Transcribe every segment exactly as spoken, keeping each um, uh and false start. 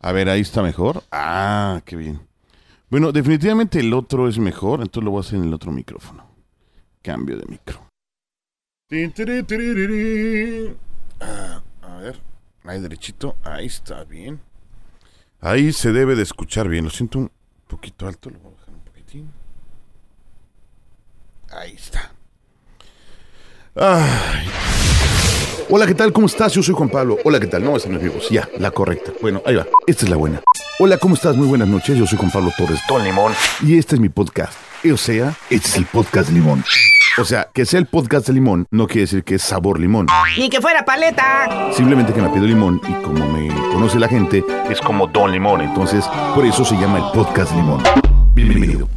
A ver, ahí está mejor. Ah, qué bien. Bueno, definitivamente el otro es mejor, entonces lo voy a hacer en el otro micrófono. Cambio de micro. Ah, a ver, ahí derechito, ahí está bien. Ahí se debe de escuchar bien. Lo siento un poquito alto, lo voy a bajar un poquitín. Ahí está. Ay. Hola, ¿qué tal? ¿Cómo estás? Yo soy Juan Pablo. Hola, ¿qué tal? No, esa no es mi voz. Ya, la correcta. Bueno, ahí va. Esta es la buena. Hola, ¿cómo estás? Muy buenas noches. Yo soy Juan Pablo Torres Don Limón. Y este es mi podcast. O sea, este es el podcast de Limón. O sea, que sea el podcast de Limón no quiere decir que es sabor limón. Ni que fuera paleta. Simplemente que me pido limón y como me conoce la gente, es como Don Limón. Entonces, por eso se llama el podcast de Limón. Bienvenido.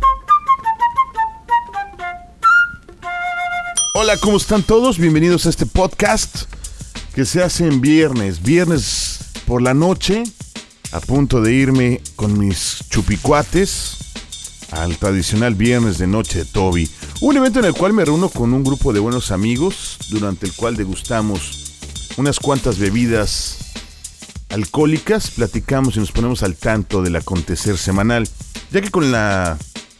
Hola, ¿cómo están todos? Bienvenidos a este podcast que se hace en viernes. Viernes por la noche, a punto de irme con mis chupicuates al tradicional viernes de noche de Toby. Un evento en el cual me reúno con un grupo de buenos amigos, durante el cual degustamos unas cuantas bebidas alcohólicas, platicamos y nos ponemos al tanto del acontecer semanal, ya que con la...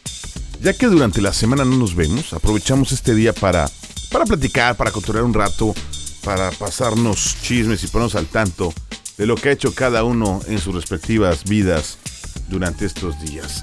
ya que durante la semana no nos vemos, aprovechamos este día para, para platicar, para cotorrear un rato, para pasarnos chismes y ponernos al tanto de lo que ha hecho cada uno en sus respectivas vidas durante estos días.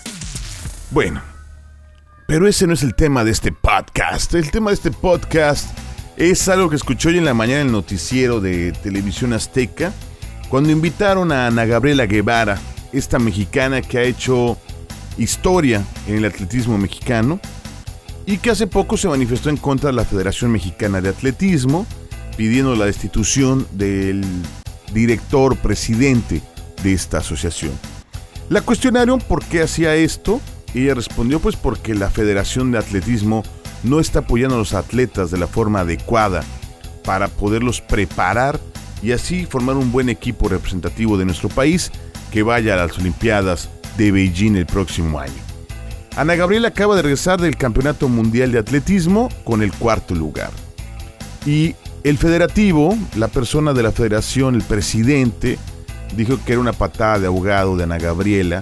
Bueno, pero ese no es el tema de este podcast. El tema de este podcast es algo que escuché hoy en la mañana en el noticiero de Televisión Azteca, cuando invitaron a Ana Gabriela Guevara, esta mexicana que ha hecho historia en el atletismo mexicano y que hace poco se manifestó en contra de la Federación Mexicana de Atletismo, pidiendo la destitución del director presidente de esta asociación. La cuestionaron por qué hacía esto y ella respondió pues porque la Federación de Atletismo no está apoyando a los atletas de la forma adecuada para poderlos preparar y así formar un buen equipo representativo de nuestro país que vaya a las Olimpiadas de Beijing el próximo año. Ana Gabriela acaba de regresar del Campeonato Mundial de Atletismo con el cuarto lugar. Y el federativo, la persona de la federación, el presidente, dijo que era una patada de ahogado de Ana Gabriela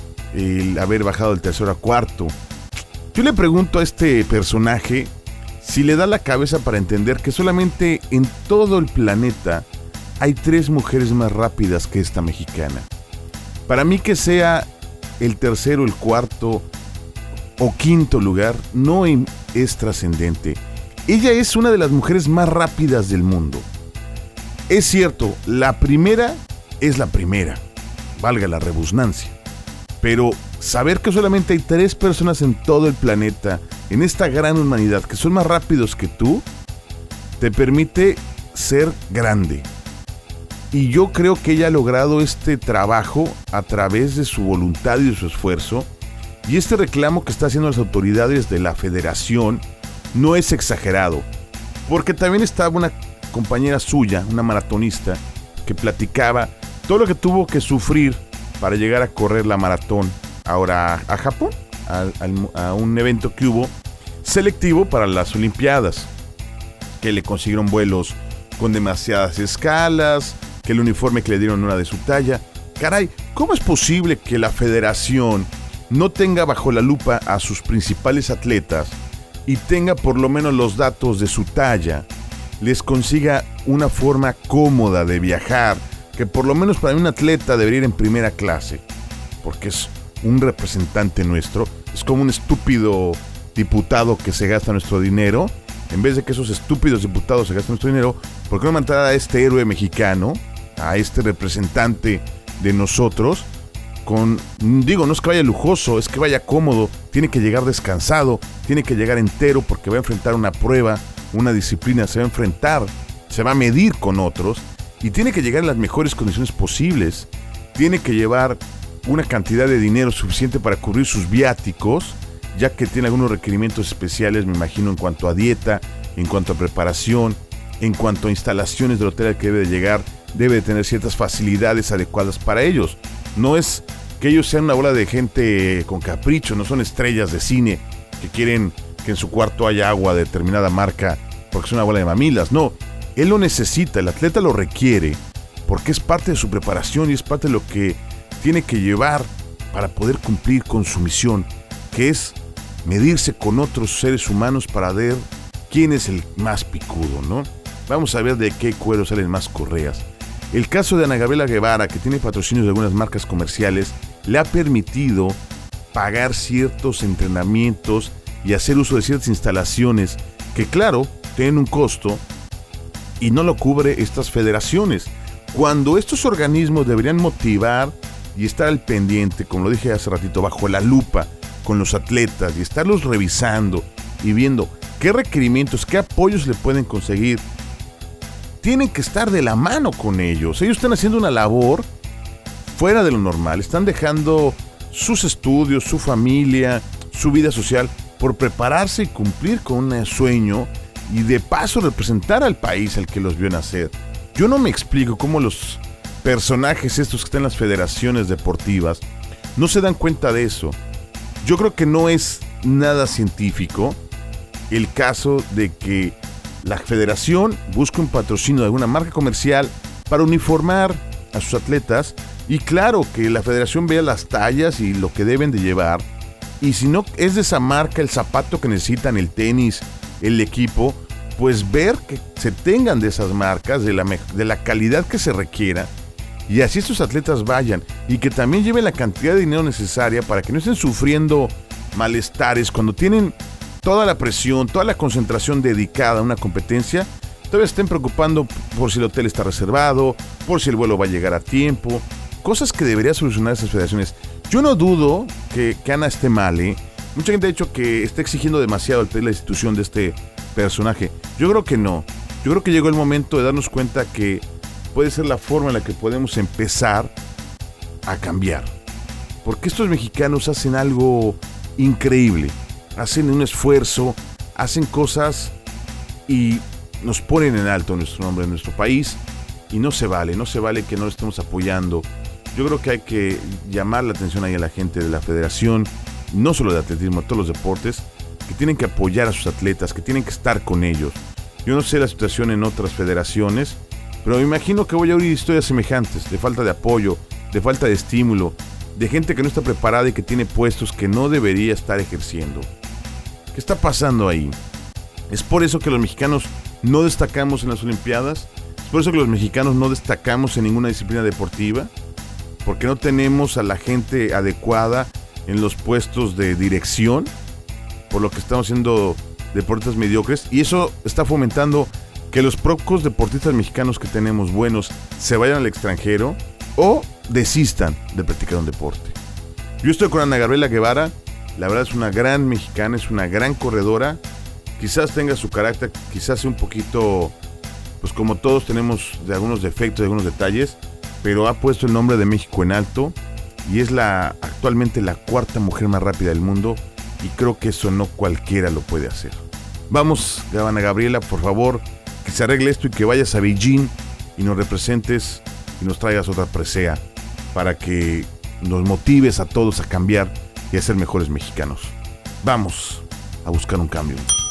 el haber bajado del tercero a cuarto. Yo le pregunto a este personaje si le da la cabeza para entender que solamente en todo el planeta hay tres mujeres más rápidas que esta mexicana. Para mí que sea el tercero, el cuarto o quinto lugar no es trascendente. Ella es una de las mujeres más rápidas del mundo. Es cierto, la primera es la primera, valga la redundancia. Pero saber que solamente hay tres personas en todo el planeta, en esta gran humanidad, que son más rápidos que tú, te permite ser grande. Y yo creo que ella ha logrado este trabajo a través de su voluntad y de su esfuerzo. Y este reclamo que está haciendo las autoridades de la federación no es exagerado. Porque también estaba una compañera suya, una maratonista, que platicaba todo lo que tuvo que sufrir para llegar a correr la maratón ahora a Japón, a, a, a un evento que hubo selectivo para las Olimpiadas, que le consiguieron vuelos con demasiadas escalas, que el uniforme que le dieron no era de su talla. Caray, ¿cómo es posible que la federación no tenga bajo la lupa a sus principales atletas y tenga por lo menos los datos de su talla, les consiga una forma cómoda de viajar, que por lo menos para un atleta debería ir en primera clase, porque es un representante nuestro? Es como un estúpido diputado que se gasta nuestro dinero. En vez de que esos estúpidos diputados se gasten nuestro dinero, ¿por qué no mandar a este héroe mexicano, a este representante de nosotros, con, digo, no es que vaya lujoso, es que vaya cómodo, tiene que llegar descansado, tiene que llegar entero porque va a enfrentar una prueba, una disciplina, se va a enfrentar, se va a medir con otros y tiene que llegar en las mejores condiciones posibles, tiene que llevar una cantidad de dinero suficiente para cubrir sus viáticos, ya que tiene algunos requerimientos especiales, me imagino, en cuanto a dieta, en cuanto a preparación, en cuanto a instalaciones del hotel al que debe de llegar, debe de tener ciertas facilidades adecuadas para ellos. No es que ellos sean una bola de gente con capricho, no son estrellas de cine que quieren que en su cuarto haya agua de determinada marca porque es una bola de mamilas. No, él lo necesita, el atleta lo requiere porque es parte de su preparación y es parte de lo que tiene que llevar para poder cumplir con su misión, que es medirse con otros seres humanos para ver quién es el más picudo, ¿no? Vamos a ver de qué cuero salen más correas. El caso de Ana Gabriela Guevara, que tiene patrocinios de algunas marcas comerciales, le ha permitido pagar ciertos entrenamientos y hacer uso de ciertas instalaciones que, claro, tienen un costo y no lo cubre estas federaciones. Cuando estos organismos deberían motivar y estar al pendiente, como lo dije hace ratito, bajo la lupa con los atletas y estarlos revisando y viendo qué requerimientos, qué apoyos le pueden conseguir, tienen que estar de la mano con ellos. Ellos están haciendo una labor fuera de lo normal, están dejando sus estudios, su familia, su vida social por prepararse y cumplir con un sueño y de paso representar al país al que los vio nacer. Yo no me explico cómo los personajes estos que están en las federaciones deportivas no se dan cuenta de eso. Yo creo que no es nada científico el caso de que la federación busque un patrocinio de alguna marca comercial para uniformar a sus atletas y claro que la federación vea las tallas y lo que deben de llevar y si no es de esa marca el zapato que necesitan, el tenis, el equipo, pues ver que se tengan de esas marcas, de la, de la calidad que se requiera y así estos atletas vayan y que también lleven la cantidad de dinero necesaria para que no estén sufriendo malestares cuando tienen toda la presión, toda la concentración dedicada a una competencia, todavía estén preocupando por si el hotel está reservado, por si el vuelo va a llegar a tiempo, cosas que deberían solucionar esas federaciones. Yo no dudo que, que Ana esté mal, ¿eh? Mucha gente ha dicho que está exigiendo demasiado al pedir la institución de este personaje. Yo creo que no. Yo creo que llegó el momento de darnos cuenta que puede ser la forma en la que podemos empezar a cambiar. Porque estos mexicanos hacen algo increíble. Hacen un esfuerzo, hacen cosas y nos ponen en alto nuestro nombre en nuestro país y no se vale, no se vale que no lo estemos apoyando. Yo creo que hay que llamar la atención ahí a la gente de la federación, no solo de atletismo, todos los deportes, que tienen que apoyar a sus atletas, que tienen que estar con ellos. Yo no sé la situación en otras federaciones, pero me imagino que voy a oír historias semejantes, de falta de apoyo, de falta de estímulo, de gente que no está preparada y que tiene puestos que no debería estar ejerciendo. ¿Qué está pasando ahí? Es por eso que los mexicanos no destacamos en las Olimpiadas, es por eso que los mexicanos no destacamos en ninguna disciplina deportiva, porque no tenemos a la gente adecuada en los puestos de dirección, por lo que estamos haciendo deportistas mediocres, y eso está fomentando que los pocos deportistas mexicanos que tenemos buenos se vayan al extranjero o desistan de practicar un deporte. Yo estoy con Ana Gabriela Guevara, la verdad es una gran mexicana, es una gran corredora, quizás tenga su carácter, quizás sea un poquito, pues como todos tenemos de algunos defectos, de algunos detalles, pero ha puesto el nombre de México en alto y es la actualmente la cuarta mujer más rápida del mundo y creo que eso no cualquiera lo puede hacer. Vamos, Ana Gabriela, por favor, que se arregle esto y que vayas a Beijing y nos representes y nos traigas otra presea para que nos motives a todos a cambiar y a ser mejores mexicanos. Vamos a buscar un cambio.